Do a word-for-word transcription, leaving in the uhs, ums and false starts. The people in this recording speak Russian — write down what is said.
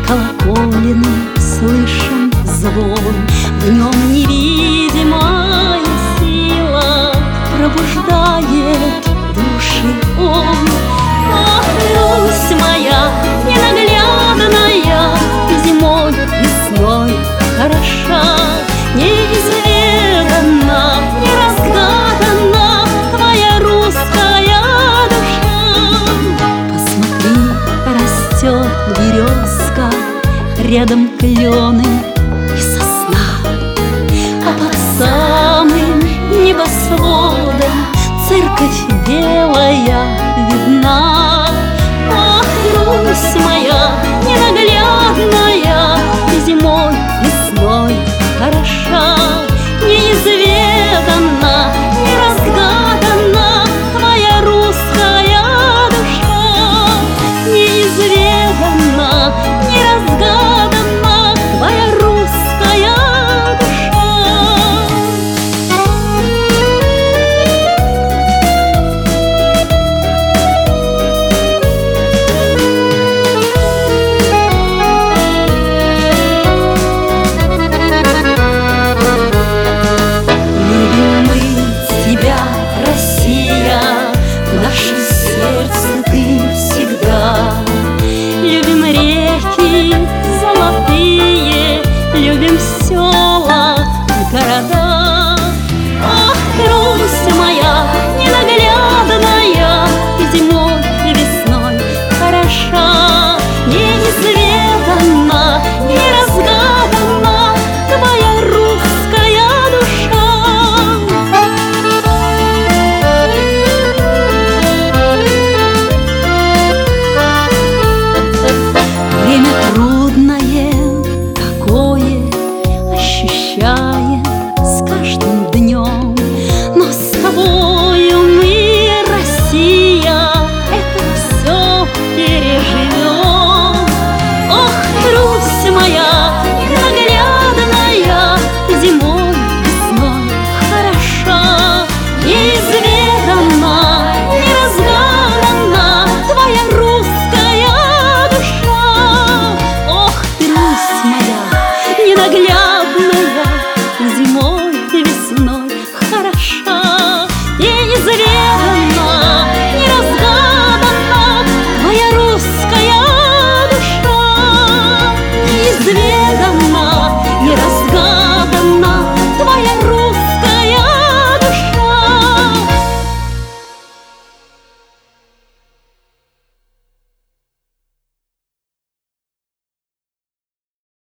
колоколенный слышен звон, в нем невидимая сила пробуждает души он. Ах, Русь моя ненаглядная, зимой, весной хороша, неизведанна, неразгаданна твоя русская душа. Посмотри, растет березка, рядом клены и сосна, а под самым небосводом церковь белая видна. Ах, Русь моя